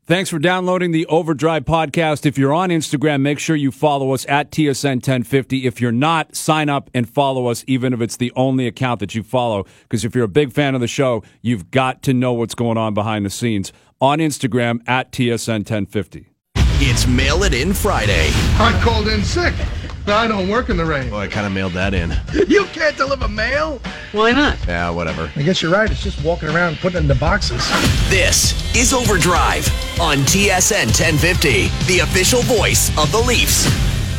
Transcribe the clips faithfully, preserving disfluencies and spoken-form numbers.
Thanks for downloading the Overdrive podcast. If you're on Instagram, make sure you follow us at T S N ten fifty. If you're not, sign up and follow us, even if it's the only account that you follow. Because if you're a big fan of the show, you've got to know what's going on behind the scenes. On Instagram, at T S N ten fifty. It's Mail It In Friday. I called in sick. I don't work in the rain. Well, I kind of mailed that in. You can't deliver mail? Why not? Yeah, whatever. I guess you're right. It's just walking around putting it in the boxes. This is Overdrive on T S N ten fifty, the official voice of the Leafs.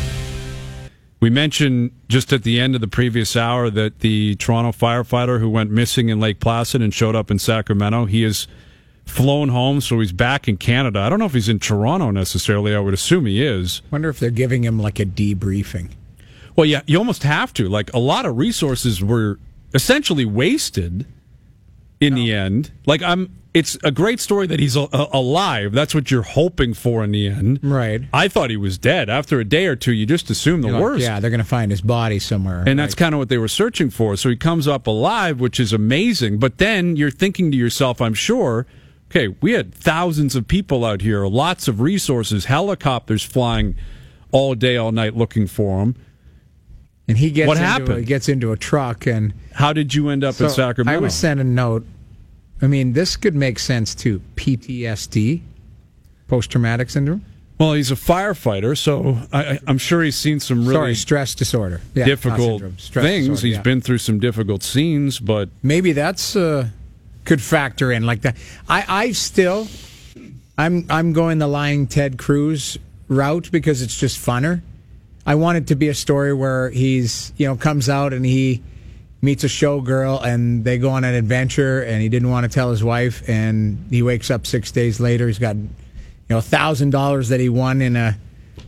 We mentioned just at the end of the previous hour that the Toronto firefighter who went missing in Lake Placid and showed up in Sacramento, he is flown home, so he's back in Canada. I don't know if he's in Toronto necessarily. I would assume he is. Wonder if they're giving him like a debriefing. Well, yeah, you almost have to. Like, a lot of resources were essentially wasted in no. the end. Like, I'm. It's a great story that he's a- a- alive. That's what you're hoping for in the end. Right. I thought he was dead. After a day or two, you just assume the You're worst. Like, yeah, they're going to find his body somewhere. And right. that's kind of what they were searching for. So he comes up alive, which is amazing. But then you're thinking to yourself, I'm sure, okay, we had thousands of people out here, lots of resources, helicopters flying all day, all night looking for him. And he gets what into happened? A, he gets into a truck. And how did you end up so in Sacramento? I was sent a note. I mean, this could make sense too. P T S D, post-traumatic syndrome. Well, he's a firefighter, so I, I'm sure he's seen some really Sorry, stress disorder. Yeah, difficult stress things. Disorder, he's yeah. been through some difficult scenes, but maybe that's uh, could factor in like that. I, I still, I'm I'm going the lying Ted Cruz route because it's just funner. I want it to be a story where he's you know comes out and he meets a showgirl and they go on an adventure and he didn't want to tell his wife and he wakes up six days later. He's got you know a thousand dollars that he won in a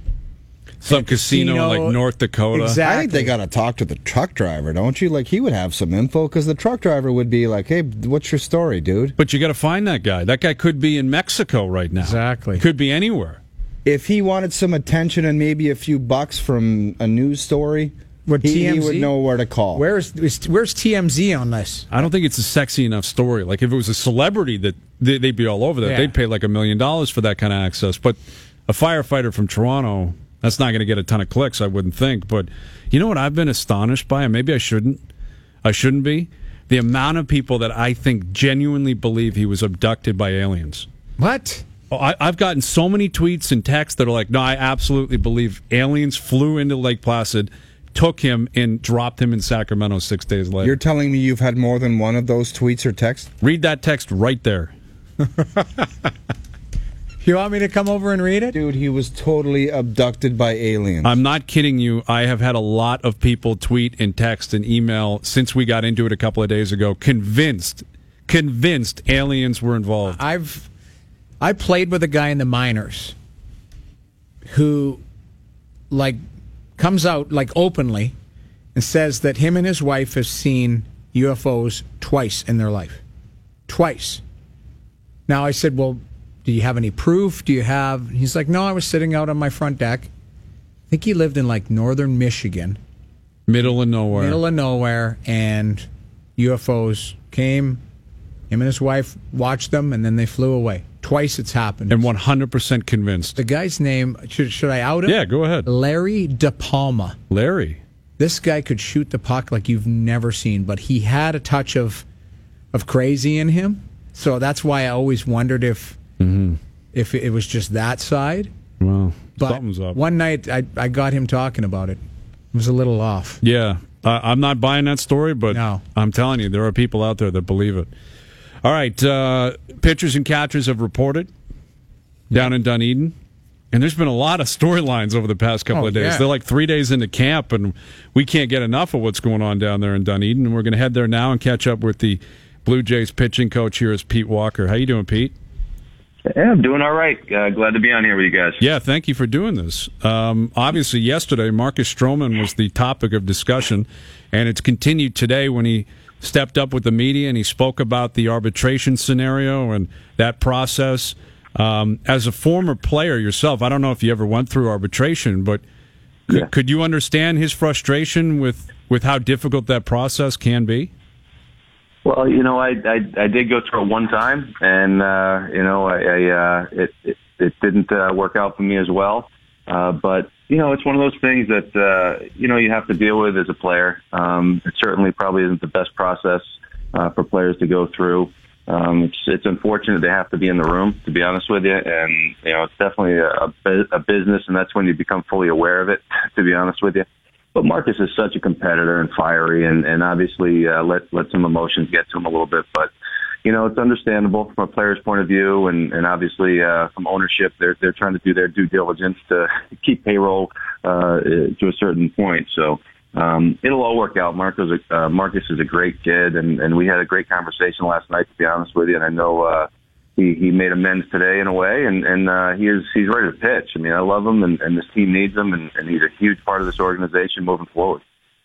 some casino, casino like North Dakota. Exactly. I think they got to talk to the truck driver, don't you? Like, he would have some info because the truck driver would be like, hey, what's your story, dude? But you got to find that guy. That guy could be in Mexico right now. Exactly. Could be anywhere. If he wanted some attention and maybe a few bucks from a news story, What, he, T M Z? he would know where to call. Where's where's T M Z on this? I don't think it's a sexy enough story. Like, if it was a celebrity, that they- they'd be all over that. Yeah. They'd pay like a million dollars for that kind of access. But a firefighter from Toronto, that's not going to get a ton of clicks, I wouldn't think. But you know what I've been astonished by, and maybe I shouldn't, I shouldn't be? The amount of people that I think genuinely believe he was abducted by aliens. What? Oh, I, I've gotten so many tweets and texts that are like, no, I absolutely believe aliens flew into Lake Placid, took him, and dropped him in Sacramento six days later. You're telling me you've had more than one of those tweets or texts? Read that text right there. You want me to come over and read it? Dude, he was totally abducted by aliens. I'm not kidding you. I have had a lot of people tweet and text and email since we got into it a couple of days ago, convinced, convinced aliens were involved. I've I played with a guy in the minors who, like, comes out like openly and says that him and his wife have seen U F Os twice in their life, twice. Now I said, well, do you have any proof? Do you have? He's like, no, I was sitting out on my front deck. I think he lived in like northern Michigan, Middle of nowhere. middle of nowhere, and U F Os came. Him and his wife watched them, and then they flew away. Twice it's happened. And one hundred percent convinced. The guy's name, should, should I out him? Yeah, go ahead. Larry DePalma. Larry. This guy could shoot the puck like you've never seen, but he had a touch of of crazy in him. So that's why I always wondered if Mm-hmm. if it was just that side. Well, But something's up. one night I, I got him talking about it. It was a little off. Yeah. Uh, I'm not buying that story, but No. I'm telling you, there are people out there that believe it. All right. Uh, pitchers and catchers have reported down in Dunedin. And there's been a lot of storylines over the past couple Oh, of days. yeah. They're like three days into camp, and we can't get enough of what's going on down there in Dunedin. And we're going to head there now and catch up with the Blue Jays pitching coach here is Pete Walker. How you doing, Pete? Yeah, I'm doing all right. Uh, glad to be on here with you guys. Yeah, thank you for doing this. Um, obviously, yesterday, Marcus Stroman was the topic of discussion, and it's continued today when he stepped up with the media and he spoke about the arbitration scenario and that process. Um, as a former player yourself, I don't know if you ever went through arbitration, but could, Yeah. could you understand his frustration with, with how difficult that process can be? Well, you know, I I, I did go through it one time, and uh, you know, I, I uh, it, it it didn't uh, work out for me as well. Uh, but you know, it's one of those things that uh, you know you have to deal with as a player. Um, it certainly probably isn't the best process uh, for players to go through. Um, it's it's unfortunate they have to be in the room, to be honest with you, and you know, it's definitely a, a business, and that's when you become fully aware of it, to be honest with you. But Marcus is such a competitor and fiery, and, and obviously uh, let let some emotions get to him a little bit. But you know, it's understandable from a player's point of view, and, and obviously uh, from ownership, they're they're trying to do their due diligence to keep payroll uh, to a certain point. So um, it'll all work out. Marcus, uh, Marcus is a great kid, and, and we had a great conversation last night, to be honest with you. And I know uh, he he made amends today in a way, and and uh, he is he's ready to pitch. I mean, I love him, and, and this team needs him, and, and he's a huge part of this organization moving forward.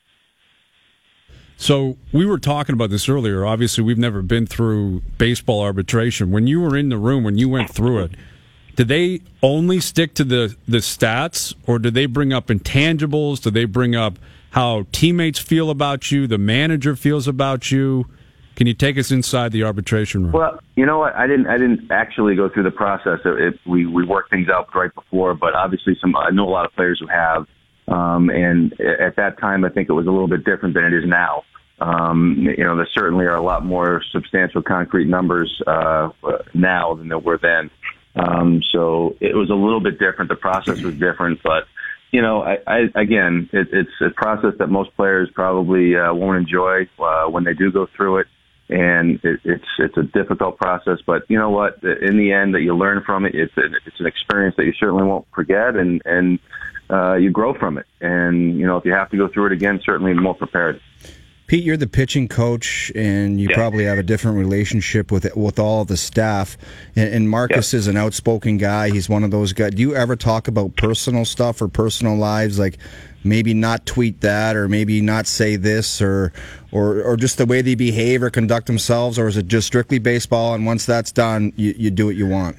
So we were talking about this earlier. Obviously, we've never been through baseball arbitration. When you were in the room, when you went through it, did they only stick to the, the stats, or did they bring up intangibles? Did they bring up how teammates feel about you, the manager feels about you? Can you take us inside the arbitration room? Well, you know what? I didn't. I didn't actually go through the process. It, it, we we worked things out right before, but obviously, some I know a lot of players who have. Um, and at that time, I think it was a little bit different than it is now. Um, you know, there certainly are a lot more substantial concrete numbers uh, now than there were then. Um, so it was a little bit different. The process was different, but you know, I, I again, it, it's a process that most players probably uh, won't enjoy uh, when they do go through it. And it, it's it's a difficult process, but you know what? In the end, that you learn from it. It's an, it's an experience that you certainly won't forget, and and uh, you grow from it. And you know, if you have to go through it again, certainly more prepared. Pete, you're the pitching coach, and you yeah. probably have a different relationship with with all of the staff. And, and Marcus yeah. is an outspoken guy. He's one of those guys. Do you ever talk about personal stuff or personal lives, like maybe not tweet that, or maybe not say this, or or or just the way they behave or conduct themselves, or is it just strictly baseball? And once that's done, you, you do what you want?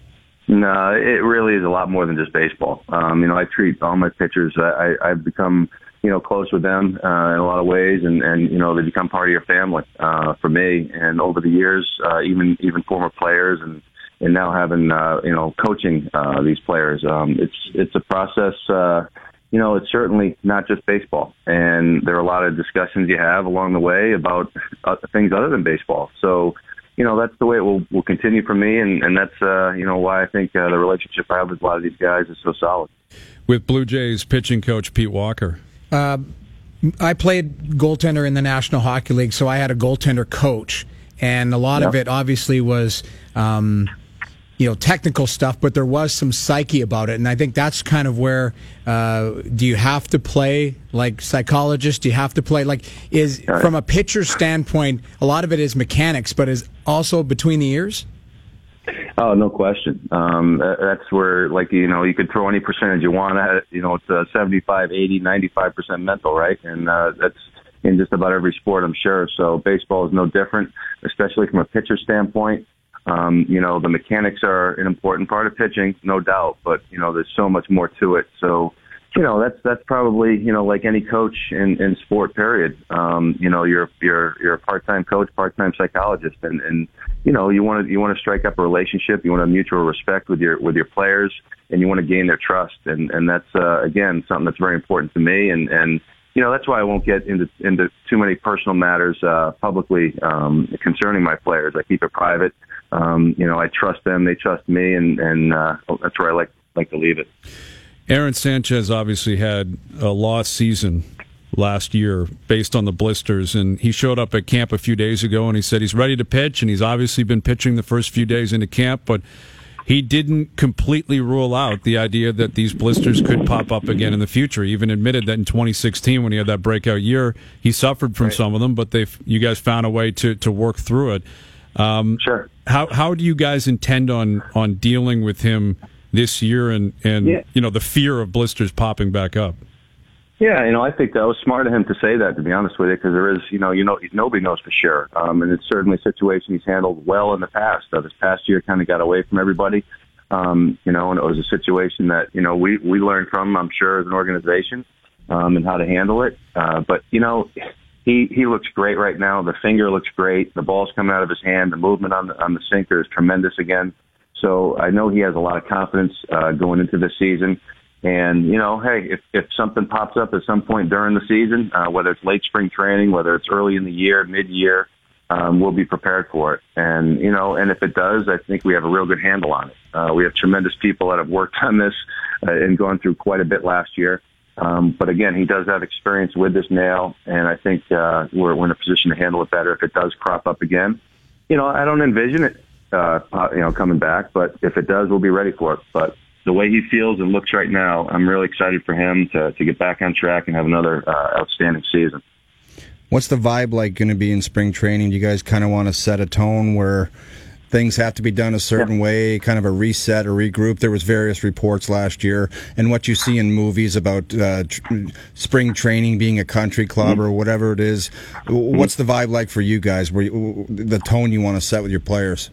No, it really is a lot more than just baseball. Um, you know, I treat all my pitchers. I, I, I've become you know, close with them uh, in a lot of ways, and, and you know, they become part of your family uh, for me. And over the years, uh, even even former players, and and now having uh, you know, coaching uh, these players, um, it's it's a process. Uh, you know, it's certainly not just baseball, and there are a lot of discussions you have along the way about uh, things other than baseball. So, you know, that's the way it will will continue for me, and and that's uh, you know, why I think uh, the relationship I have with a lot of these guys is so solid. With Blue Jays pitching coach Pete Walker. Uh, I played goaltender in the National Hockey League, so I had a goaltender coach, and a lot yeah. of it obviously was, um, you know, technical stuff, but there was some psyche about it, and I think that's kind of where, uh, do you have to play like psychologist? Do you have to play like, is, right. from a pitcher's standpoint, a lot of it is mechanics, but is also between the ears? Oh, no question. Um, that's where, like, you know, you could throw any percentage you want at it. You know, it's uh, seventy-five, eighty, ninety-five percent mental, right? And uh, that's in just about every sport, I'm sure. So baseball is no different, especially from a pitcher standpoint. Um, you know, the mechanics are an important part of pitching, no doubt, but, you know, there's so much more to it. So, you know, that's that's probably, you know, like any coach in, in sport, period. Um, you know, you're you're you're a part-time coach, part-time psychologist, and, and you know, you want to you want to strike up a relationship, you want to have mutual respect with your with your players, and you want to gain their trust, and and that's uh, again something that's very important to me, and and you know, that's why I won't get into into too many personal matters uh, publicly um, concerning my players. I keep it private. Um, you know, I trust them, they trust me, and and uh, that's where I like like to leave it. Aaron Sanchez obviously had a lost season last year based on the blisters, and he showed up at camp a few days ago, and he said he's ready to pitch, and he's obviously been pitching the first few days into camp, but he didn't completely rule out the idea that these blisters could pop up again in the future. He even admitted that in twenty sixteen, when he had that breakout year, he suffered from right. some of them, but they you guys found a way to, to work through it. Um, sure. How how do you guys intend on, on dealing with him this year, and, and yeah. you know, the fear of blisters popping back up? Yeah, you know, I think that was smart of him to say that, to be honest with you, because there is, you know, you know, nobody knows for sure. Um, and it's certainly a situation he's handled well in the past. Uh, this past year kind of got away from everybody, um, you know, and it was a situation that, you know, we, we learned from, I'm sure, as an organization, um, and how to handle it. Uh, but, you know, he he looks great right now. The finger looks great. The ball's coming out of his hand. The movement on the on the sinker is tremendous again. So I know he has a lot of confidence uh, going into this season. And, you know, hey, if, if something pops up at some point during the season, uh, whether it's late spring training, whether it's early in the year, mid-year, um, we'll be prepared for it. And, you know, and if it does, I think we have a real good handle on it. Uh, we have tremendous people that have worked on this uh, and gone through quite a bit last year. Um, but, again, he does have experience with this nail, and I think uh, we're, we're in a position to handle it better if it does crop up again. You know, I don't envision it, uh, you know, coming back, but if it does, we'll be ready for it. But the way he feels and looks right now, I'm really excited for him to, to get back on track and have another uh, outstanding season. What's the vibe like going to be in spring training? Do you guys kind of want to set a tone where things have to be done a certain yeah. way, kind of a reset or regroup? There was various reports last year, and what you see in movies about uh, tr- spring training being a country club mm-hmm. or whatever it is. What's the vibe like for you guys? Where you, the tone you want to set with your players?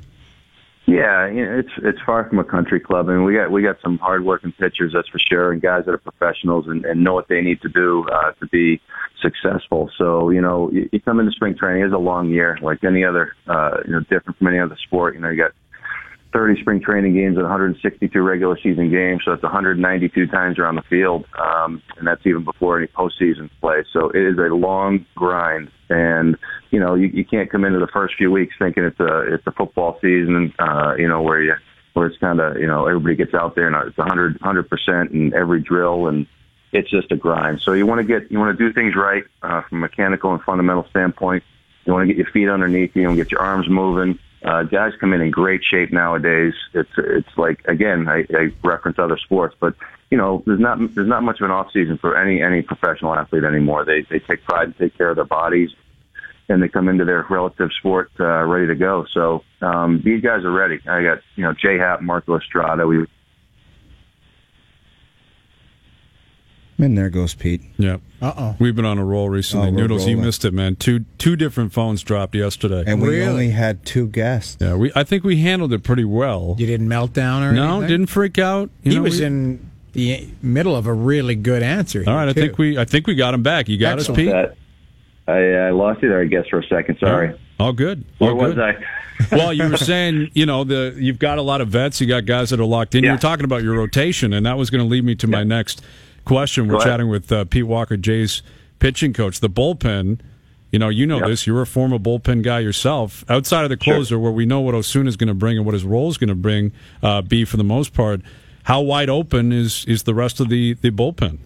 Yeah, you know, it's it's far from a country club. I mean, we got we got some hardworking pitchers, that's for sure, and guys that are professionals and, and know what they need to do uh, to be successful. So, you know, you, you come into spring training, it's a long year, like any other, uh, you know, different from any other sport. You know, you got thirty spring training games and one hundred sixty-two regular season games, so that's one hundred ninety-two times you're on the field, um, and that's even before any postseason play. So it is a long grind, and you know you, you can't come into the first few weeks thinking it's a it's a football season, uh, you know where you where it's kind of you know everybody gets out there and it's one hundred percent in every drill, and it's just a grind. So you want to get you want to do things right uh, from a mechanical and fundamental standpoint. You want to get your feet underneath you and get your arms moving. Uh, guys come in in great shape nowadays. It's it's like again, I, I reference other sports, but you know, there's not there's not much of an off season for any any professional athlete anymore. They they take pride and take care of their bodies, and they come into their relative sport uh, ready to go. So um, these guys are ready. I got you know Jay Happ, Marco Estrada. We. And there goes Pete. Yeah. Uh-oh. We've been on a roll recently. Oh, Noodles, rolling. you missed it, man. Two two different phones dropped yesterday. And we Really? only had two guests. Yeah, we. I think we handled it pretty well. You didn't melt down or No, anything? didn't freak out. You He know, was we- in the middle of a really good answer here, All right, I too. think we. I think we got him back. You got Excellent. us, Pete. That, I, I lost you there, I guess, for a second. Sorry. All good. Where All was good. I? Well, you were saying, you know, the you've got a lot of vets. You got guys that are locked in. You Yeah. were talking about your rotation, and that was going to lead me to my next question. We're Go ahead. chatting with uh, Pete Walker, Jay's pitching coach. The bullpen, you know, you know Yep. this. You're a former bullpen guy yourself. Outside of the Sure. closer, where we know what Osuna is going to bring and what his role is going to bring, uh, be for the most part. How wide open is is the rest of the, the bullpen?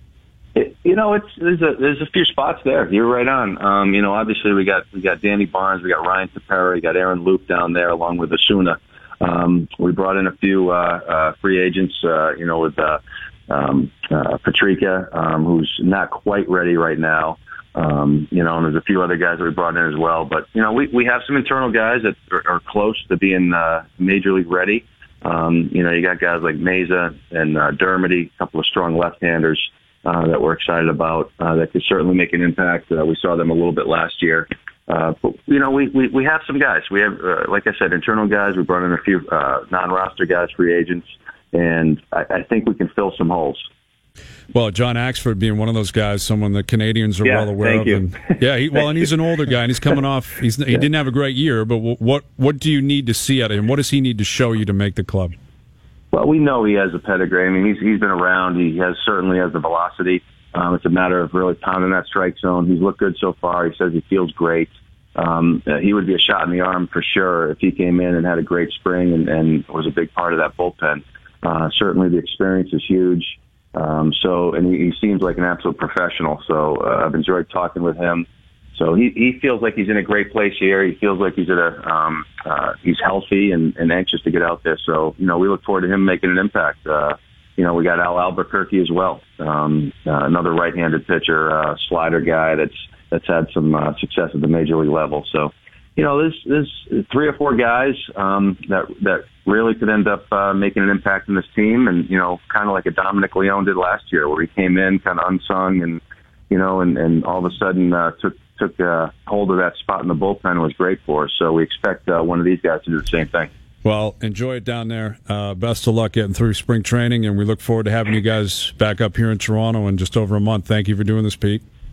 It, you know, it's there's a there's a few spots there. You're right on. Um, you know, obviously we got we got Danny Barnes, we got Ryan Tepera, we got Aaron Loop down there along with Osuna. Um, we brought in a few uh, uh, free agents. Uh, you know, with uh, um, uh, Patrica, um, who's not quite ready right now. Um, you know, and there's a few other guys that we brought in as well. But you know, we we have some internal guys that are, are close to being uh, major league ready. Um, you know, you got guys like Meza and uh, Dermody, a couple of strong left-handers uh, that we're excited about uh, that could certainly make an impact. Uh, we saw them a little bit last year. Uh, but, you know, we, we, we have some guys. We have, uh, like I said, internal guys. We brought in a few uh, non-roster guys, free agents, and I, I think we can fill some holes. Well, John Axford being one of those guys, someone the Canadians are Yeah, well aware thank of. you. And, yeah, he, well, and he's an older guy, and he's coming off. He's, he didn't have a great year, but what what do you need to see out of him? What does he need to show you to make the club? Well, we know he has a pedigree. I mean, he's he's been around. He has certainly has the velocity. Um, it's a matter of really pounding that strike zone. He's looked good so far. He says he feels great. Um, uh, he would be a shot in the arm for sure if he came in and had a great spring and, and was a big part of that bullpen. Uh, certainly, the experience is huge. Um, so, and he, he seems like an absolute professional. So, uh, I've enjoyed talking with him. So he, he feels like he's in a great place here. He feels like he's at a um, uh, he's healthy and, and anxious to get out there. So, you know, we look forward to him making an impact. Uh, you know, we got Al Albuquerque as well, um, uh, another right-handed pitcher, uh, slider guy that's that's had some uh, success at the major league level. So, you know, there's there's three or four guys um, that that really could end up uh, making an impact in this team, and you know, kind of like a Dominic Leone did last year, where he came in kind of unsung, and you know, and, and all of a sudden uh, took took uh, hold of that spot in the bullpen and was great for us. So we expect uh, one of these guys to do the same thing. Well, enjoy it down there. Uh, best of luck getting through spring training, and we look forward to having you guys back up here in Toronto in just over a month. Thank you for doing this, Pete.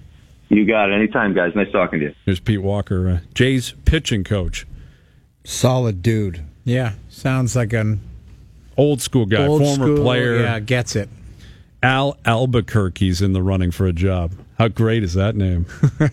You got it. Anytime, guys. Nice talking to you. Here's Pete Walker, uh, Jay's pitching coach. Solid dude. Yeah, sounds like an Old school guy, old former school, player. Yeah, gets it. Al Albuquerque's in the running for a job. How great is that name?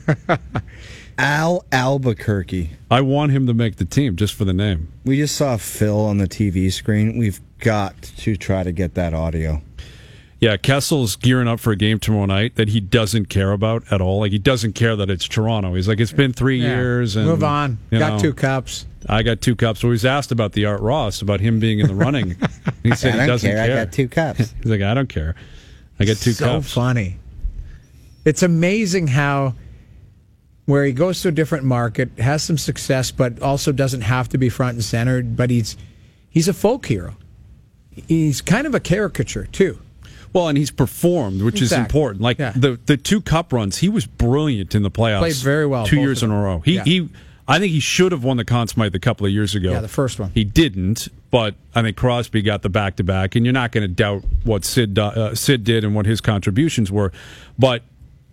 Al Albuquerque. I want him to make the team just for the name. We just saw Phil on the T V screen. We've got to try to get that audio. Yeah, Kessel's gearing up for a game tomorrow night that he doesn't care about at all. Like, he doesn't care that it's Toronto. He's like, it's been three Yeah. years. And, Move on. you Got know, two cups. I got two cups. So he was asked about the Art Ross, about him being in the running. He said I he don't doesn't care. care. I got two cups. He's like, I don't care. I got two so cups. funny. It's amazing how where he goes to a different market, has some success, but also doesn't have to be front and center. But he's he's a folk hero. He's kind of a caricature too. Well, and he's performed, which is Exactly. important. Like Yeah. the the two cup runs, he was brilliant in the playoffs. Played very well, two both years of in a them. row. He Yeah. he, I think he should have won the Conn Smythe a couple of years ago. Yeah, the first one. He didn't, but I think Crosby got the back to back, and you're not going to doubt what Sid do- uh, Sid did and what his contributions were, but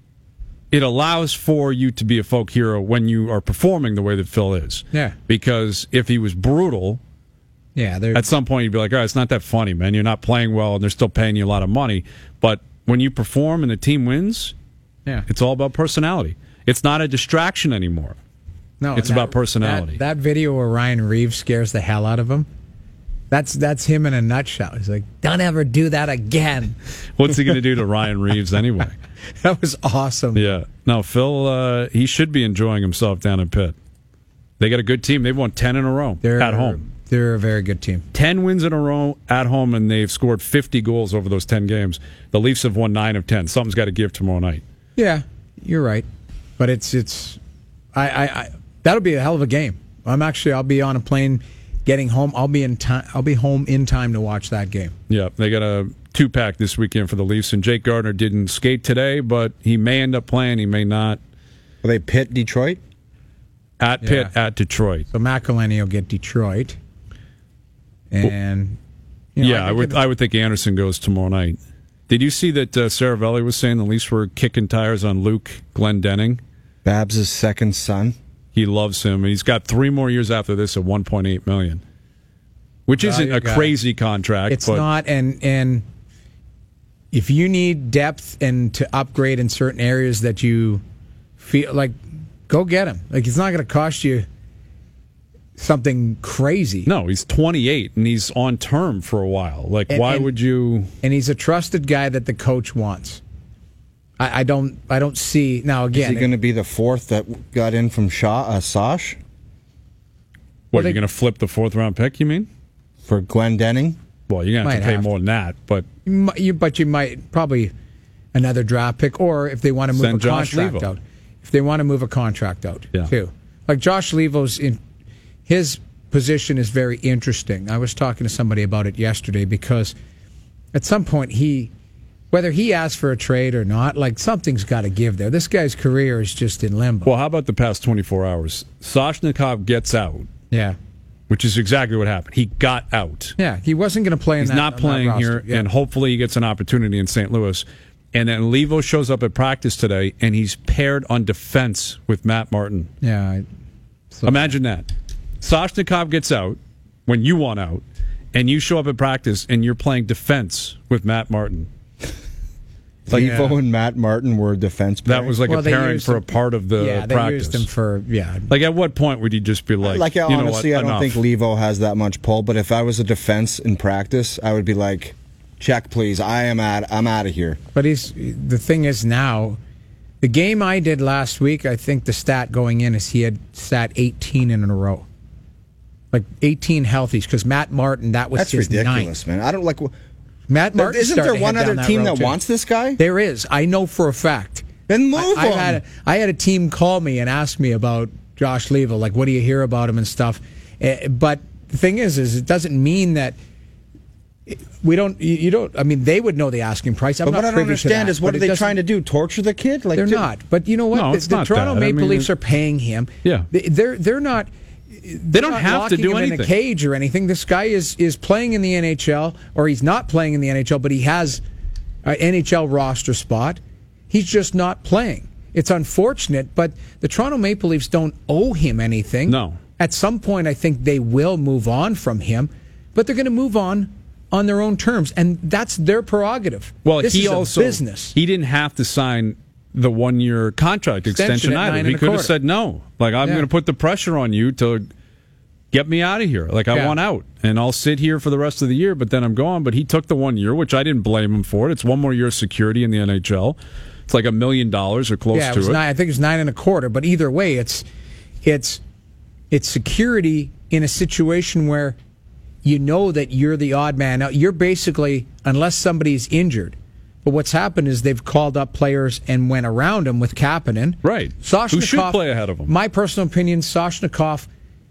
it allows for you to be a folk hero when you are performing the way that Phil is. Yeah. Because if he was brutal, Yeah, they're at some point you'd be like, all right, it's not that funny, man. You're not playing well, and they're still paying you a lot of money. But when you perform and the team wins, yeah. it's all about personality. It's not a distraction anymore. No, It's that- about personality. That, that video where Ryan Reeves scares the hell out of him. That's that's him in a nutshell. He's like, "Don't ever do that again." What's he going to do to Ryan Reeves anyway? That was awesome. Yeah. No, Phil, uh, he should be enjoying himself down in Pitt. They got a good team. They've won ten in a row They're at home. They're a very good team. ten wins in a row at home, and they've scored fifty goals over those ten games. The Leafs have won nine of ten. Something's got to give tomorrow night. Yeah, you're right. But it's it's, I, I, I that'll be a hell of a game. I'm actually I'll be on a plane getting home. I'll be in time. I'll be home in time to watch that game. Yeah, they got a two-pack this weekend for the Leafs, and Jake Gardner didn't skate today, but he may end up playing. He may not. Will they pit Detroit? At Pitt, Yeah. at Detroit. So McElhenney will get Detroit, and you know, yeah, I, think would. it- I would think Anderson goes tomorrow night. Did you see that uh, Saravelli was saying the Leafs were kicking tires on Luke Glendening? Babs' second son. He loves him, and he's got three more years after this at one point eight million dollars, which isn't Value a guy. crazy contract. It's but not, and and if you need depth and to upgrade in certain areas that you feel like, go get him. Like, it's not going to cost you something crazy. No, he's twenty-eight, and he's on term for a while. Like, And- why and- would you? And he's a trusted guy that the coach wants. I, I don't. I don't see now. Is Again, he going to be the fourth that got in from Shaw, uh, Sosh What, Well, they- you're going to flip the fourth round pick, you mean? for Glendening? Well, you're going to have Might to pay have more than that, but You mi- you, but you might probably another draft pick, or if they want to move Send a Josh contract Levo. out, if they want to move a contract out Yeah. too. Like Josh Levo's in his position is very interesting. I was talking to somebody about it yesterday because at some point he, whether he asked for a trade or not, like something's got to give there. This guy's career is just in limbo. well, how about the past twenty-four hours? Soshnikov gets out, yeah, which is exactly what happened. He got out. yeah, he wasn't going to play. He's in that, not on that playing roster. here, Yeah. and hopefully he gets an opportunity in Saint Louis. And then Levo shows up at practice today, and he's paired on defense with Matt Martin. yeah. I- So, Imagine that. Soshnikov gets out when you want out, and you show up at practice, and you're playing defense with Matt Martin. Like Yeah. Levo and Matt Martin were defense That pairing? was like Well, a they pairing used for him- a part of the yeah, they practice. used him for yeah. Like, at what point would you just be like, Like, you know honestly, what, I don't enough. think Levo has that much pull. But if I was a defense in practice, I would be like, "Check, please. I am at. I'm out of here." But he's the thing is now, the game I did last week, I think the stat going in is he had sat eighteen in a row, like eighteen healthies. Because Matt Martin, that was That's his ridiculous, ninth. man. I don't like. Matt Martin, Isn't there one other team that wants this guy? There is. I know for a fact. Then move I, I him. had a, I had a team call me and ask me about Josh Levo, like, what do you hear about him and stuff. Uh, but the thing is, is it doesn't mean that. We don't. You you don't. I mean, they would know the asking price. I'm But not what I don't privy to understand that, is what but are it they doesn't- trying to do? Torture the kid? Like They're to- not. But you know what? No, the it's the not Toronto that. I Maple mean, Leafs are paying him. Yeah. They- They're they're not. They don't not have to locking do him anything. in a cage or anything. This guy is is playing in the N H L, or he's not playing in the N H L, but he has an N H L roster spot. He's just not playing. it's unfortunate, but the Toronto Maple Leafs don't owe him anything. No. At some point, I think they will move on from him, but they're going to move on on their own terms, and that's their prerogative. Well, this he is also a business. He didn't have to sign the one-year contract extension, Extension at either. nine He and a could have quarter. said no. Like, I'm Yeah. going to put the pressure on you to get me out of here. Like, I Yeah. want out, and I'll sit here for the rest of the year, but then I'm gone. But he took the one year, which I didn't blame him for. It's one more year of security in the N H L. It's like a million dollars or close yeah, it to was it. Nine, I think it was nine and a quarter. But either way, it's it's it's security in a situation where you know that you're the odd man out. You're basically, unless somebody's injured. But what's happened is they've called up players and went around him with Kapanen. Right. Soshnikov, Who should play ahead of him. My personal opinion, Soshnikov,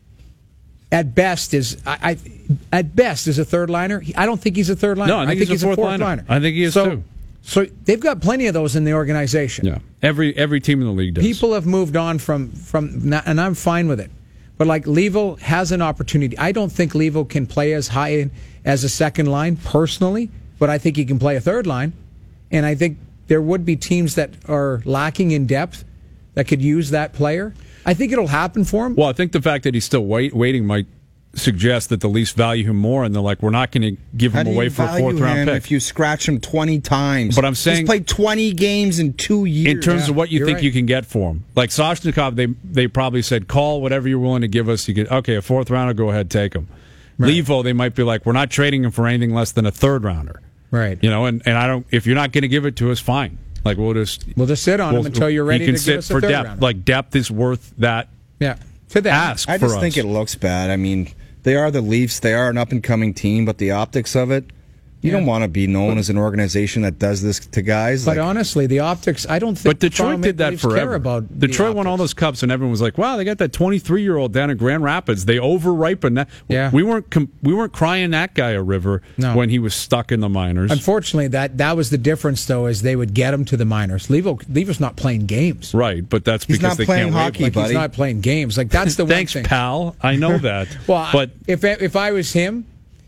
at best is I, I at best is a third liner. I don't think he's a third liner. No, I think he's a fourth liner. liner. I think he is so, too. So they've got plenty of those in the organization. Yeah, every every team in the league does. People have moved on from from, and I'm fine with it. But like Leavell has an opportunity. I don't think Leavell can play as high as a second line personally, but I think he can play a third line. And I think there would be teams that are lacking in depth that could use that player. I think it'll happen for him. Well, I think the fact that he's still wait, waiting might suggest that the Leafs value him more, and they're like, we're not going to give How him do away you for a value fourth round him pick. if you scratch him twenty times? But I'm saying- he's played twenty games in two years. In terms Yeah, of what you you're think right. you can get for him, like Soshnikov, they they probably said, call whatever you're willing to give us. You get okay, a fourth rounder, go ahead, take him. Right. Levo, they might be like, we're not trading him for anything less than a third rounder. Right. You know, and, and I don't. If you're not going to give it to us, fine. Like we'll just We'll just sit on we'll- him until you're ready you can to sit give us a for third depth. rounder. Like depth is worth that. Yeah. To that. Ask I for just us. think it looks bad. I mean, they are the Leafs. They are an up and coming team, but the optics of it, you Yeah. don't want to be known as an organization that does this to guys. But like, honestly, the optics, I don't think But Detroit Toronto did that Maple Leafs forever. care about the Detroit won all optics. those cups, and everyone was like, "Wow, they got that twenty-three-year-old down in Grand Rapids. They over-ripened that." Yeah. we weren't com- we weren't crying that guy a river No. when he was stuck in the minors. Unfortunately, that that was the difference, though, is they would get him to the minors. Levo, Levo's not playing games. Right, but that's He's because not they playing can't wait. hockey, Like buddy. he's not playing games. Like that's the Thanks, one thing. pal. I know that. Well, but if if I was him,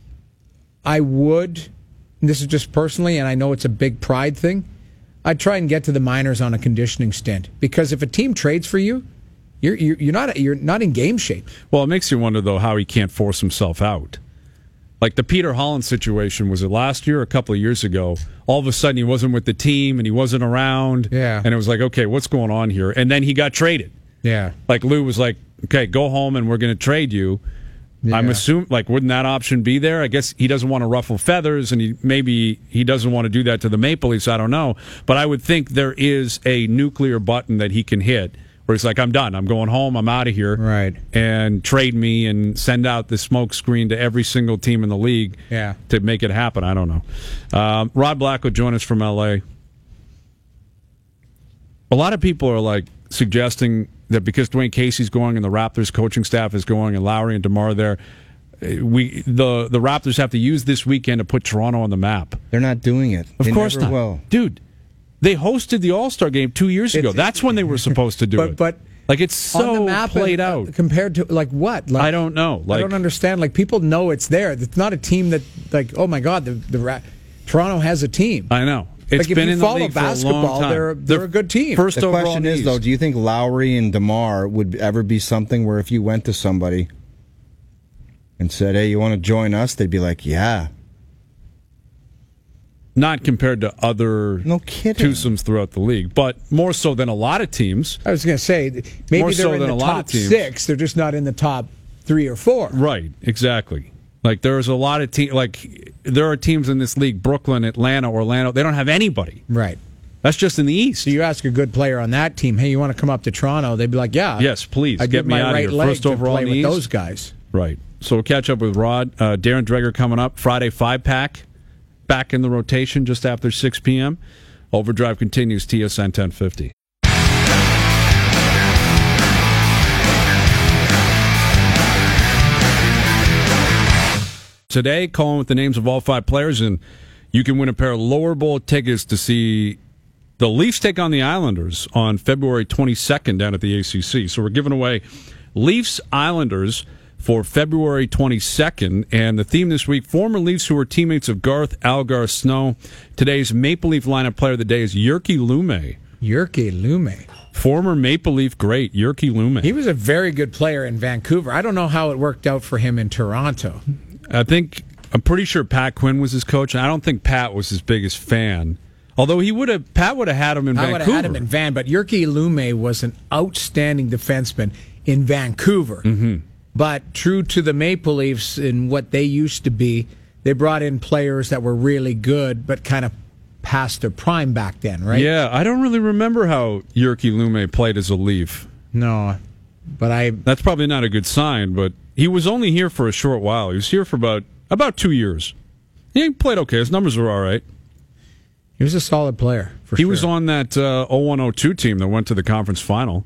I would. And this is just personally, and I know it's a big pride thing. I'd try and get to the minors on a conditioning stint because if a team trades for you, you're you're, you're not you're not in game shape. well, it makes you wonder though how he can't force himself out. Like the Peter Holland situation, was it last year or a couple of years ago? All of a sudden, he wasn't with the team and he wasn't around. Yeah. and it was like, okay, what's going on here? And then he got traded. Yeah. Like Lou was like, okay, go home and we're going to trade you. I'm Yeah. assuming, like, wouldn't that option be there? I guess he doesn't want to ruffle feathers, and he maybe he doesn't want to do that to the Maple Leafs. I don't know, but I would think there is a nuclear button that he can hit where he's like, I'm done. I'm going home. I'm out of here. Right. And trade me and send out the smoke screen to every single team in the league. Yeah. To make it happen. I don't know. Um, Rod Black will join us from L A. A lot of people are like suggesting that because Dwayne Casey's going and the Raptors coaching staff is going and Lowry and DeMar there, we the the Raptors have to use this weekend to put Toronto on the map. they're not doing it. Of They course never not, will. dude. They hosted the All Star game two years ago. It's- That's when they were supposed to do But it. but like it's so on the map played and, uh, out. compared to like what? Like, I don't know. Like I don't understand. Like people know it's there. It's not a team that like oh my god the the Ra- Toronto has a team. I know. It's Like, if been you in the follow league for a long basketball, time. they're- they're a good team. First The overall question is, in the though, East. do you think Lowry and DeMar would ever be something where if you went to somebody and said, hey, you want to join us? They'd be like, yeah. Not compared to other No kidding. twosomes throughout the league, but more so than a lot of teams. I was going to say maybe More they're so in than the a lot top of teams. six. They're just not in the top three or four. Right, exactly. Like there's a lot of teams. Like there are teams in this league: Brooklyn, Atlanta, Orlando. They don't have anybody. Right. That's just in the East. So you ask a good player on that team, hey, you want to come up to Toronto? They'd be like, yeah. Yes, please, I get give me my out of right here. leg First to overall play in the with East. those guys. Right. So we'll catch up with Rod. Uh, Darren Dreger coming up Friday five pack, back in the rotation just after six p.m. Overdrive continues. T S N ten fifty. Today, calling with the names of all five players, and you can win a pair of lower bowl tickets to see the Leafs take on the Islanders on February twenty-second down at the A C C. So we're giving away Leafs Islanders for February twenty-second, and the theme this week, former Leafs who were teammates of Garth Algar Snow. Today's Maple Leaf lineup player of the day is Jyrki Lumme, Jyrki Lumme. Former Maple Leaf great, Jyrki Lumme. He was a very good player in Vancouver. I don't know how it worked out for him in Toronto. I think, I'm pretty sure Pat Quinn was his coach, and I don't think Pat was his biggest fan. Although he would have, Pat would have had him in I Vancouver. would have had him in Van, but Jyrki Lumme was an outstanding defenseman in Vancouver. Mm-hmm. But true to the Maple Leafs and what they used to be, they brought in players that were really good, but kind of past their prime back then, right? Yeah, I don't really remember how Jyrki Lumme played as a Leaf. No, but I... That's probably not a good sign, but he was only here for a short while. He was here for about about two years. He played okay. His numbers were all right. He was a solid player, for he sure. was on that uh, oh one oh two team that went to the conference final.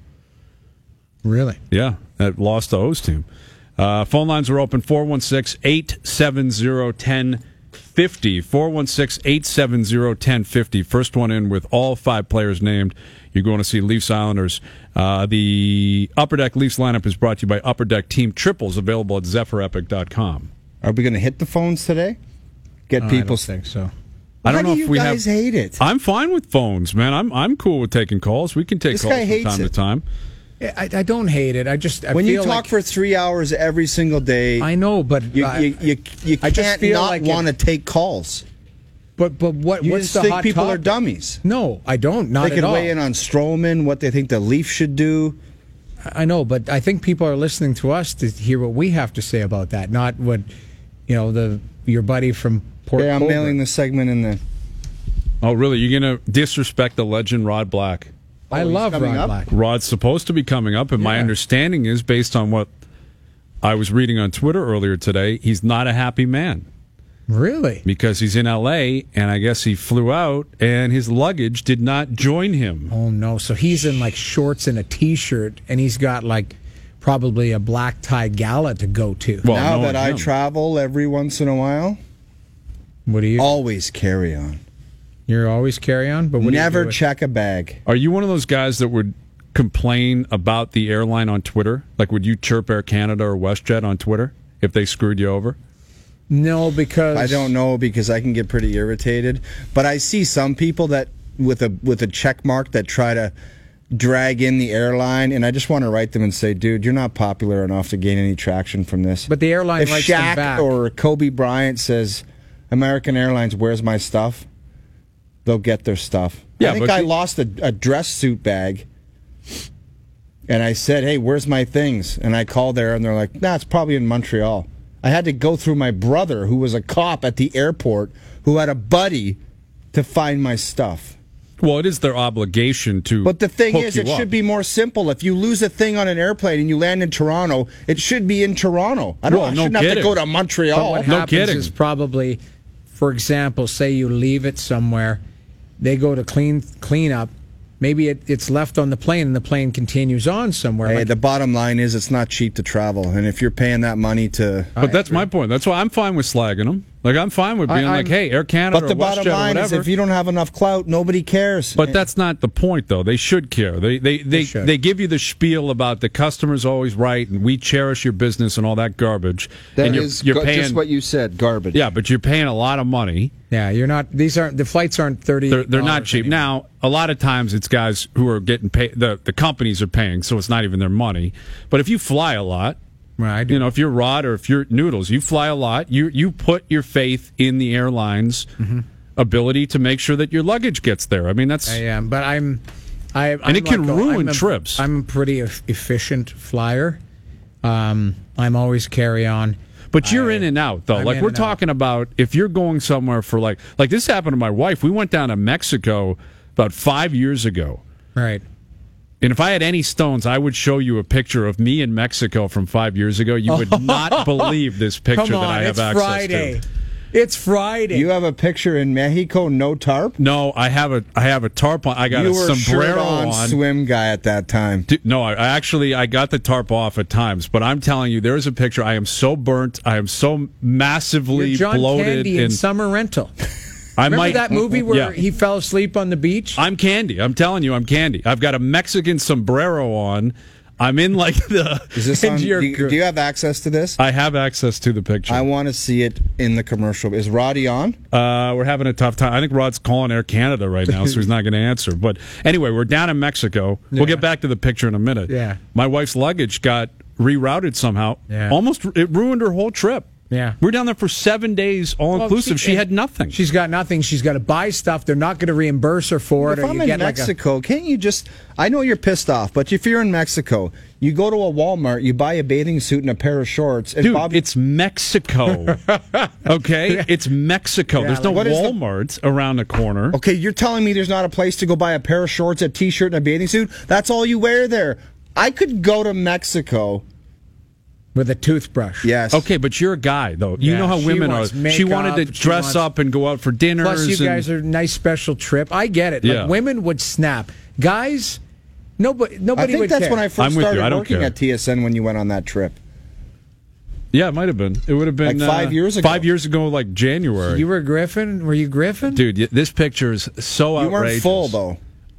Really? Yeah, that lost to O's team. Uh, phone lines are open, four one six, eight seven zero, one zero five zero, four one six, eight seven zero, one zero five zero. First one in with all five players named. You're going to see Leafs Islanders. Uh, the Upper Deck Leafs lineup is brought to you by Upper Deck Team Triples, available at zephyr epic dot com. Are we going to hit the phones today? Get Oh, people. I don't think so. I don't Why know do if you we guys have. hate it? I'm fine with phones, man. I'm I'm cool with taking calls. We can take This calls guy from hates time it. to time. I, I don't hate it. I just I when you feel talk like, for three hours every single day, I know, but you I, you, you, you I can't just feel not like it- want to take calls. but but what You what's just the think hot people topic? are dummies. No, I don't. Not They at could all. weigh in on Strowman, what they think the Leafs should do. I know, but I think people are listening to us to hear what we have to say about that, not what you know the your buddy from Port. Yeah, I'm Colborne. mailing the segment in the. Oh, really? You're going to disrespect the legend Rod Black? I Oh, he's love coming Rod up? Black. Rod's supposed to be coming up, and my Yeah. understanding is, based on what I was reading on Twitter earlier today, he's not a happy man Really? because he's in L A, and I guess he flew out, and his luggage did not join him. Oh no! So he's in like shorts and a t-shirt, and he's got like probably a black tie gala to go to. Well, now knowing that I him. travel every once in a while, What do you? always carry on. You're always carry on, but what do you Never do with- check a bag. Are you one of those guys that would complain about the airline on Twitter? Like, would you chirp Air Canada or WestJet on Twitter if they screwed you over? No, because I don't know because I can get pretty irritated. But I see some people that with a with a check mark that try to drag in the airline, and I just want to write them and say, dude, you're not popular enough to gain any traction from this. But the airline if likes them Shaq back. or Kobe Bryant says, American Airlines, where's my stuff? They'll get their stuff. Yeah, I think but I the- lost a, a dress suit bag. And I said, hey, where's my things? And I called there, and they're like, nah, it's probably in Montreal. I had to go through my brother, who was a cop at the airport, who had a buddy, to find my stuff. Well, it is their obligation to. But the thing hook is, you it up. should be more simple. If you lose a thing on an airplane and you land in Toronto, it should be in Toronto. I don't Well, I no shouldn't have to kidding. go to But Montreal. what No happens kidding. is probably, for example, say you leave it somewhere, they go to clean clean up. Maybe it, it's left on the plane, and the plane continues on somewhere. Hey, Like- the bottom line is it's not cheap to travel. And if you're paying that money to... But that's my point. That's why I'm fine with slagging them. Like, I'm fine with being I- like, I'm- hey, Air Canada But the or bottom WestJet or line is whatever. if you don't have enough clout, nobody cares. But that's not the point, though. They should care. They they they, should. they give you the spiel about the customer's always right and we cherish your business and all that garbage. That and you're, is you're go- paying, just what you said, garbage. Yeah, but you're paying a lot of money. yeah, you're not. These aren't the flights aren't thirty. They're, they're not cheap. Now, a lot of times it's guys who are getting paid. The, the companies are paying, so it's not even their money. But if you fly a lot, Right. you know, if you're Rod or if you're Noodles, you fly a lot. You you put your faith in the airline's Mm-hmm. ability to make sure that your luggage gets there. I mean, that's I am, but I'm. I, and it can ruin trips. I'm a pretty e- efficient flyer. Um, I'm always carry on. But you're I- in and out, though. I'm like in we're and out. talking about if you're going somewhere for like like this happened to my wife. We went down to Mexico about five years ago. Right. And if I had any stones, I would show you a picture of me in Mexico from five years ago. You would not believe this picture Come on, that I have it's access Friday. to. It's Friday. You have a picture in Mexico, no tarp? No, I have a I have a tarp on. I got you a were a sombrero shirt-on on. swim guy at that time. Dude, No, I I actually I got the tarp off at times, but I'm telling you, there's a picture. I am so burnt. I am so massively You're John bloated. Candy in and Summer Rental. I Remember might, that movie where Yeah. he fell asleep on the beach? I'm Candy. I'm telling you, I'm Candy. I've got a Mexican sombrero on. I'm in like the. Is this on, do, you, do you have access to this? I have access to the picture. I want to see it in the commercial. Is Roddy on? Uh, we're having a tough time. I think Rod's calling Air Canada right now, so he's not going to answer. But anyway, we're down in Mexico. Yeah. We'll get back to the picture in a minute. Yeah. My wife's luggage got rerouted somehow. Yeah. Almost, it ruined her whole trip. Yeah. We're down there for seven days, all inclusive. Well, she, she had nothing. She's got nothing. She's got to buy stuff. They're not going to reimburse her for it. If or I'm you in get Mexico, like a, can't you just... I know you're pissed off, but if you're in Mexico, you go to a Walmart, you buy a bathing suit and a pair of shorts. And Dude, Bobby, it's Mexico. Okay? It's Mexico. Yeah, There's no what is the- Walmarts around the corner. okay, you're telling me there's not a place to go buy a pair of shorts, a T-shirt, and a bathing suit? That's all you wear there. I could go to Mexico... with a toothbrush. Yes. Okay, but you're a guy, though. You Yeah, know how she women are. wants She makeup, wanted to she dress wants- up and go out for dinners. Plus, you and- guys are a nice special trip. I get it. Like, Yeah. women would snap. Guys, nobody, I nobody think would that's care. when I first I'm with you. started I don't working care. at T S N when you went on that trip. Yeah, it might have been. It would have been Like five uh, years ago. Five years ago, like January. You were Griffin? Were you Griffin? Dude, y- this picture is so You outrageous. weren't full, though.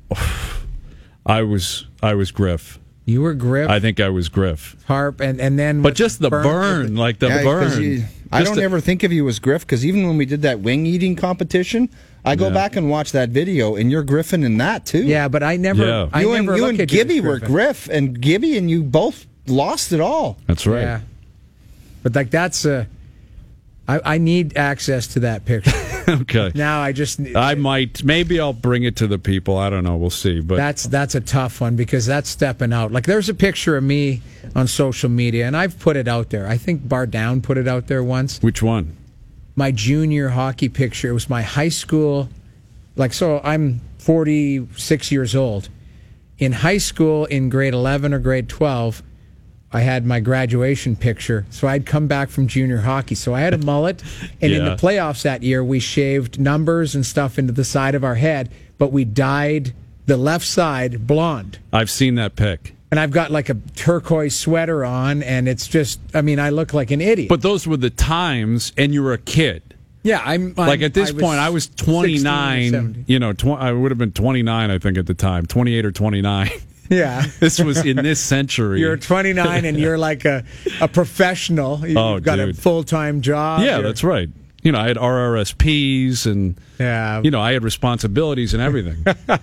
I was. I was Griff. You were Griff, I think I was Griff. Harp, and, and then... But with just the burn, like the Yeah, 'cause burn. you- I Just don't the- ever think of you as Griff, because even when we did that wing eating competition, I go Yeah. back and watch that video, and you're Griffin in that, too. Yeah, but I never... Yeah. I you and, never you look and at you as Gibby were Griffin. Griff, and Gibby and you both lost it all. That's right. Yeah. But, like, that's... Uh, I, I need access to that picture. Okay. Now I just... I might. Maybe I'll bring it to the people. I don't know. We'll see. But That's that's a tough one because that's stepping out. Like there's a picture of me on social media, and I've put it out there. I think Bar Down put it out there once. which one? My junior hockey picture. It was my high school. Like so, I'm forty-six years old. In high school, in grade eleven or grade twelve, I had my graduation picture. So I'd come back from junior hockey. So I had a mullet, and in the Yeah. playoffs that year, we shaved numbers and stuff into the side of our head, but we dyed the left side blonde. I've seen that pic. And I've got like a turquoise sweater on, and it's just, I mean, I look like an idiot. But those were the times, and you were a kid. yeah, I'm, I'm Like at this I was point, I was sixteen or twenty-nine. seventeen. You know, tw- I would have been twenty-nine, I think, at the time, twenty-eight or twenty-nine. Yeah. This was in this century. You're twenty-nine and you're like a, a professional. You've Oh, got a dude. full time job. Yeah, You're- that's right. You know, I had R R S Ps and, Yeah. you know, I had responsibilities and everything.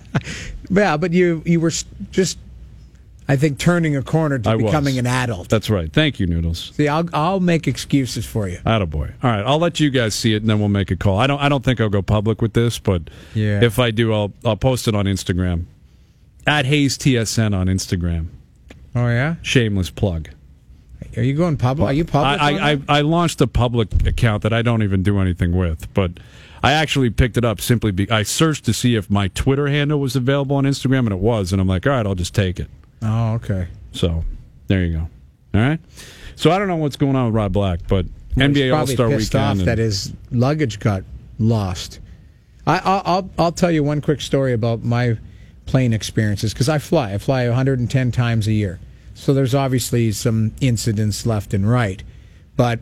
Yeah, but you you were s- just, I think, turning a corner to I was. becoming an adult. That's right. Thank you, Noodles. See, I'll I'll make excuses for you. Attaboy. All right, I'll let you guys see it, and then we'll make a call. I don't. I don't think I'll go public with this, but Yeah. if I do, I'll I'll post it on Instagram at Hayes T S N on Instagram. Oh yeah, Shameless plug. are you going public? Are you public? on I, I, I, that? I launched a public account that I don't even do anything with, but I actually picked it up simply because I searched to see if my Twitter handle was available on Instagram, and it was, and I'm like, all right, I'll just take it. Oh okay. So there you go. All right. So I don't know what's going on with Rod Black, but Well, N B A he's All probably Star pissed Weekend. off and- that his luggage got lost. I, I'll, I'll I'll tell you one quick story about my plane experiences because I fly. I fly one hundred ten times a year, so there's obviously some incidents left and right. But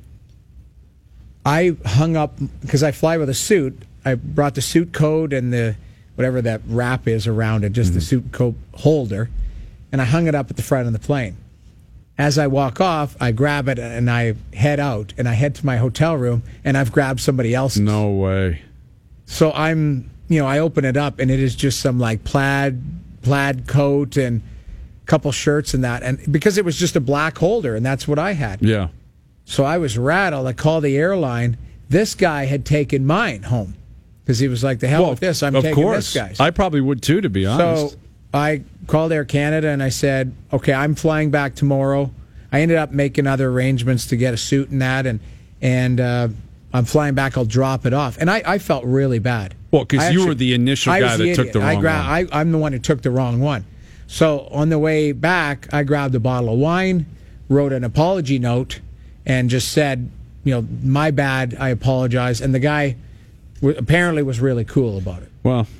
I hung up because I fly with a suit. I brought the suit coat and the whatever that wrap is around it, just the suit coat holder, and I hung it up at the front of the plane. As I walk off, I grab it and I head out, and I head to my hotel room, and I've grabbed somebody else's. No way. So I'm, you know, I open it up, and it is just some like plaid, plaid coat and a couple shirts and that, and because it was just a black holder, and that's what I had. Yeah. So I was rattled. I called the airline. This guy had taken mine home because he was like, "The hell Well, with this! I'm of taking course. this guy's." I probably would too, to be honest. So I called Air Canada and I said, okay, I'm flying back tomorrow. I ended up making other arrangements to get a suit and that, and and uh, I'm flying back. I'll drop it off. And I, I felt really bad. Well, 'cause I you actually- were the initial I guy was that took idiot. the I wrong gra- one. I, I'm the one who took the wrong one. So on the way back, I grabbed a bottle of wine, wrote an apology note, and just said, you know, my bad, I apologize. And the guy w- apparently was really cool about it. Well,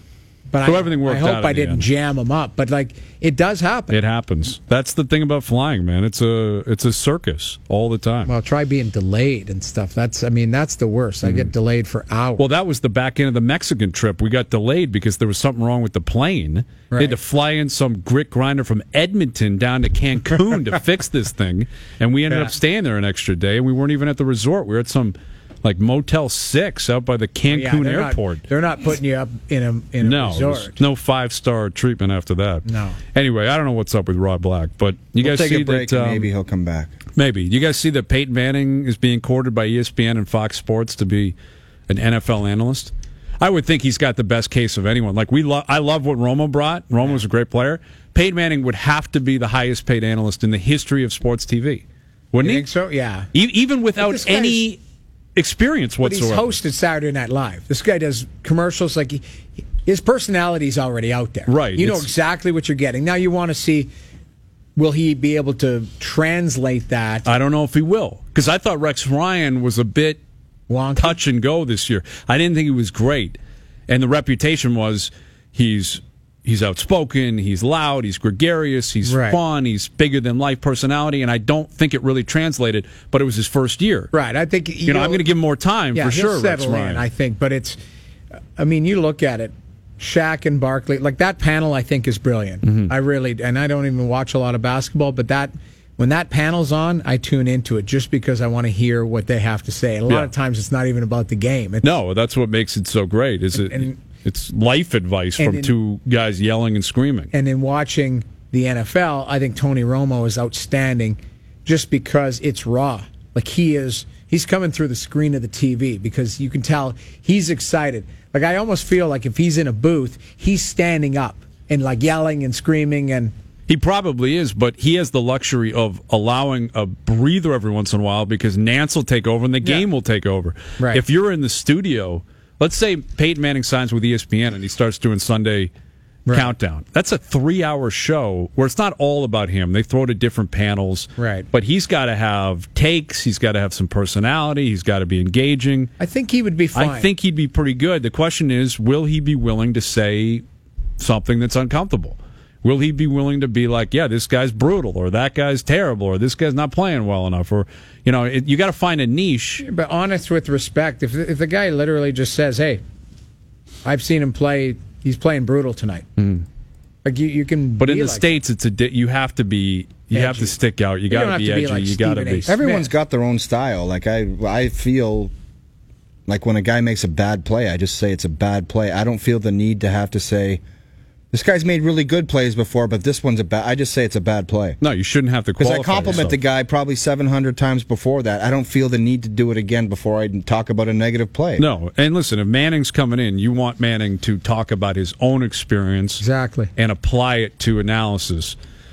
But So I, everything worked I hope out in I the didn't end. jam them up. But like, it does happen. It happens. That's the thing about flying, man. It's a it's a circus all the time. Well, try being delayed and stuff. That's, I mean, that's the worst. I get delayed for hours. Well, that was the back end of the Mexican trip. We got delayed because there was something wrong with the plane. They had Right. to fly in some grit grinder from Edmonton down to Cancun to fix this thing, and we ended Yeah. up staying there an extra day. And we weren't even at the resort. We were at some like Motel Six out by the Cancun Yeah, they're airport. Not, they're not putting you up in a in a no, resort. there's no five star treatment after that. No. Anyway, I don't know what's up with Rod Black, but you We'll guys take see a break that and um, maybe he'll come back. Maybe. You guys see that Peyton Manning is being courted by E S P N and Fox Sports to be an N F L analyst? I would think he's got the best case of anyone. Like we, lo- I love what Romo brought. Romo was a great player. Peyton Manning would have to be the highest paid analyst in the history of sports T V, wouldn't You he? think so? Yeah. E- even without this guy's- any experience But he's whatsoever. hosted Saturday Night Live. This guy does commercials like he, his personality's already out there. Right, You know it's- exactly what you're getting. Now you want to see, will he be able to translate that? I don't know if he will, because I thought Rex Ryan was a bit Wonky? touch and go this year. I didn't think he was great, and the reputation was he's he's outspoken, he's loud, he's gregarious, he's Right. fun, he's bigger than life personality, and I don't think it really translated. But it was his first year, Right. I think You know, I'm going to give him more time yeah, for he'll sure. Rex settle Ryan. in, I think. But it's, I mean, you look at it, Shaq and Barkley, like that panel, I think is brilliant. Mm-hmm. I really, and I don't even watch a lot of basketball, but that when that panel's on, I tune into it just because I want to hear what they have to say. And a lot Yeah. of times, it's not even about the game. It's, No, that's what makes it so great. Is it? And- it's life advice and from in- two guys yelling and screaming. And in watching the N F L, I think Tony Romo is outstanding just because it's raw. Like he is, he's coming through the screen of the T V because you can tell he's excited. Like I almost feel like if he's in a booth, he's standing up and like yelling and screaming and He probably is, but he has the luxury of allowing a breather every once in a while because Nance will take over and the game Yeah. will take over. Right. If you're in the studio, let's say Peyton Manning signs with E S P N and he starts doing Sunday Right. Countdown. That's a three-hour show where it's not all about him. They throw to different panels. Right. But he's got to have takes. He's got to have some personality. He's got to be engaging. I think he would be fine. I think he'd be pretty good. The question is, will he be willing to say something that's uncomfortable? Will he be willing to be like, yeah, this guy's brutal, or that guy's terrible, or this guy's not playing well enough, or you know, it, you got to find a niche. But honest with respect, if if the guy literally just says, "Hey, I've seen him play. He's playing brutal tonight." Mm. Like you, you can. But in be the like states, it's a di- you have to be you have Edgy. to stick out. You You got don't to have be to be edgy. like you got to Stephen A. be. Smith. Everyone's Yeah. got their own style. Like I, I feel like when a guy makes a bad play, I just say it's a bad play. I don't feel the need to have to say this guy's made really good plays before, but this one's a bad. I just say it's a bad play No, you shouldn't have to because qualify I compliment yourself. the guy probably seven hundred times before that. I don't feel the need to do it again before I talk about a negative play. No, and listen, if Manning's coming in, you want Manning to talk about his own experience Exactly. and apply it to analysis.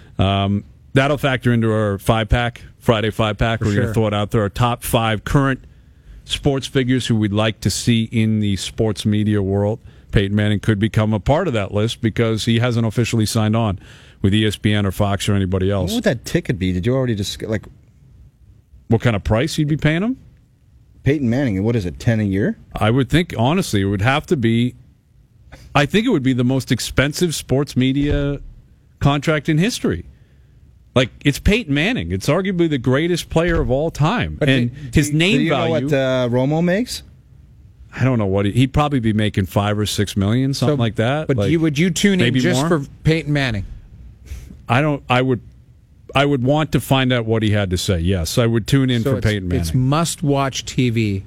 Um, that'll factor into our five pack, Friday five pack. We're going sure. to throw it out there. Our top five current sports figures who we'd like to see in the sports media world. Peyton Manning could become a part of that list because he hasn't officially signed on with E S P N or Fox or anybody else. What would that ticket be? Did you already just like What kind of price you'd be paying him? Peyton Manning? What is it, ten a year? I would think, honestly, it would have to be. I think it would be the most expensive sports media contract in history. Like, it's Peyton Manning. It's arguably the greatest player of all time. But and do- his do name Do you value. know what uh, Romo makes? I don't know what he, he'd probably be making five or six million, something So- like that. But Like, you would you tune in maybe just more? for Peyton Manning? I don't. I would. I would want to find out what he had to say. Yes, I would tune in So for it's, Peyton Manning. it's must-watch T V.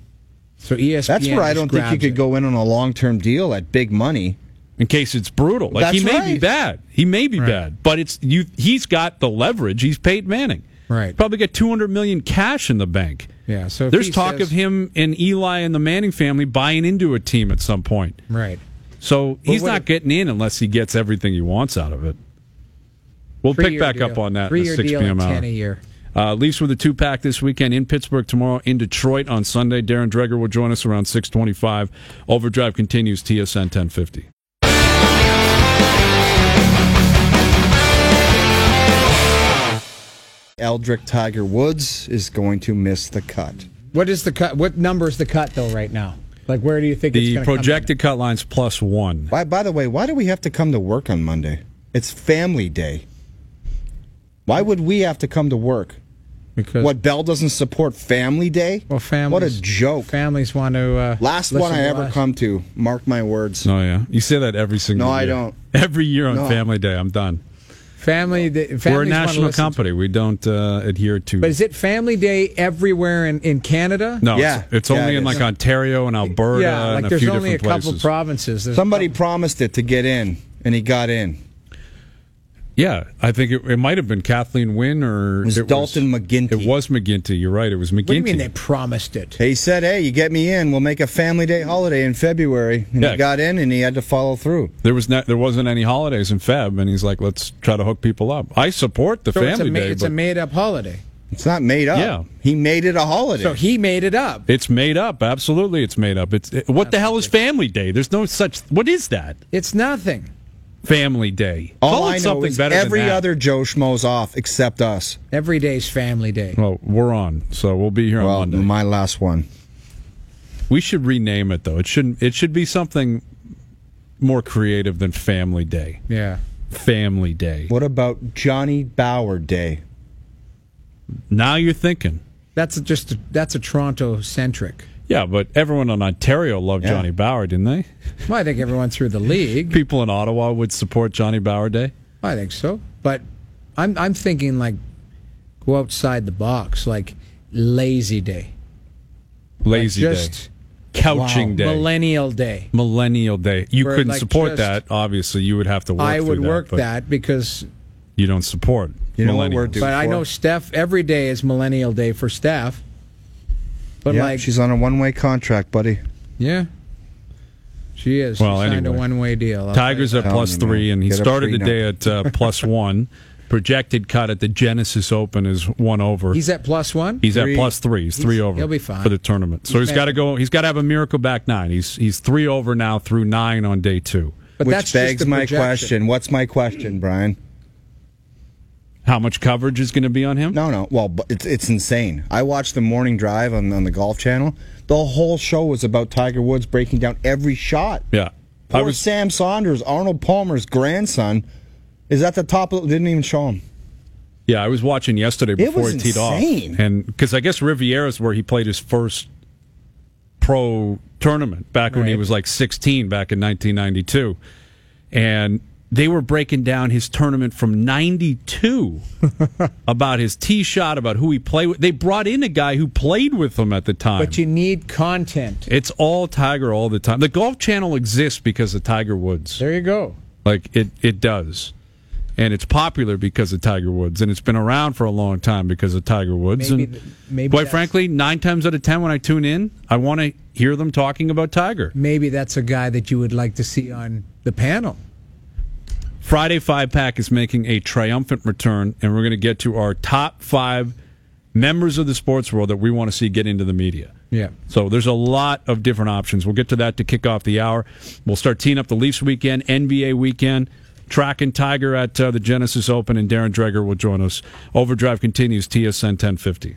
So E S P N. That's where I just don't think you grabs could it. go in on a long term deal at big money. in case it's brutal. Like he That's may be right. bad. He may be Right. bad, but it's you. He's got the leverage. He's Peyton Manning. Right. Probably got two hundred million cash in the bank. Yeah. So if There's he talk says- of him and Eli and the Manning family buying into a team at some point. Right. So he's what not if- getting in unless he gets everything he wants out of it. We'll pick Three-year back deal. up on that in the Three-year six deal p.m. at hour. ten a year. Uh, Leafs with a two-pack this weekend in Pittsburgh tomorrow, in Detroit on Sunday. Darren Dreger will join us around six twenty-five. Overdrive continues, T S N ten fifty. Eldrick Tiger Woods is going to miss the cut. What is the cut? What number is the cut though right now? Like, where do you think it's The going to come in? projected cut line's plus one. By, by the way, why do we have to come to work on Monday? It's family day. Why would we have to come to work? Because What, Bell doesn't support family day? well, families, What a joke. Families want to. Uh, Last listen one I to ever us. come to. Mark my words. Oh, yeah. You say that every single No, year. I don't. Every year on No. Family Day, I'm done. Family. The, families We're a wanna national listen to- company. We don't uh, adhere to. But is it Family Day everywhere in, in Canada? no, Yeah. it's, it's Yeah, only it in is. like Ontario and Alberta yeah, like and a there's few only a different couple places. provinces. There's Somebody promised it to get in, and he got in. Yeah, I think it, it might have been Kathleen Wynne or It was Dalton McGuinty. It was McGuinty. You're right. It was McGuinty. What do you mean they promised it? He said, hey, you get me in, we'll make a family day holiday in February. And Yeah. he got in, and he had to follow through. There was not, there wasn't any holidays in Feb, and he's like, let's try to hook people up. I support the So it's a, Family ma- Day, it's but a made-up holiday. It's not made up. Yeah. He made it a holiday. So he made it up. it's made up. Absolutely, it's made up. It's it, what the hell is Family Day? There's no such. What is that? It's nothing. Family Day. All Call it I know something is better every than that. other Joe Schmo's off except us. Every day's Family Day. Well, we're on, so we'll be here on Well, Monday. my last one. We should rename it though. It shouldn't. It should be something more creative than Family Day. Yeah. Family Day. What about Johnny Bauer Day? Now you're thinking. That's a, just a, that's a Toronto centric. Yeah, but everyone in Ontario loved Yeah. Johnny Bauer, didn't they? Well, I think everyone through the league. People in Ottawa would support Johnny Bauer Day. I think so. But I'm I'm thinking like go outside the box, like Lazy Day. Lazy Like Day. just Couching wow, Day. Millennial Day. Millennial Day. You Where, couldn't like, support just- that. Obviously, you would have to work I through would that, work but that because You don't support You know what millennials. we're doing? but I for- know Steph every day is Millennial Day for Steph. But yeah, like she's on a one-way contract, buddy. yeah. She is. Well, she signed anyway. a one-way deal. I'll Tigers tell at you Telling plus you, three, man. and he Get a started the prenup. day at uh, plus one. Projected cut at the Genesis Open is one over. that. He's at plus one. He's Three. at plus three. He's, He's- three over. he'll be fine. For the tournament. So He's he's got to made- go. He's got to have a miracle back nine. He's he's three over now through nine on day two. But Which that's begs just the my projection. question. What's my question, Brian? How much coverage is going to be on him? No, no. Well, but it's it's insane. I watched the morning drive on, on the Golf Channel. The whole show was about Tiger Woods breaking down every shot. Yeah, Poor I was. Sam Saunders, Arnold Palmer's grandson, is at the top. Of, didn't even show him. Yeah, I was watching yesterday before was he teed insane. off, and because I guess Riviera's where he played his first pro tournament back when he Right. was like sixteen, back in nineteen ninety-two, and they were breaking down his tournament from ninety-two about his tee shot, about who he played with. They brought in a guy who played with him at the time. But you need content. It's all Tiger all the time. The Golf Channel exists because of Tiger Woods. There you go. Like it, it does. And it's popular because of Tiger Woods, and it's been around for a long time because of Tiger Woods. Maybe and th- maybe quite that's- frankly, nine times out of ten when I tune in, I want to hear them talking about Tiger. Maybe that's a guy that you would like to see on the panel. Friday Five Pack is making a triumphant return, and we're going to get to our top five members of the sports world that we want to see get into the media. Yeah. So there's a lot of different options. We'll get to that to kick off the hour. We'll start teeing up the Leafs weekend, N B A weekend, tracking Tiger at uh, the Genesis Open, and Darren Dreger will join us. Overdrive continues, T S N ten fifty.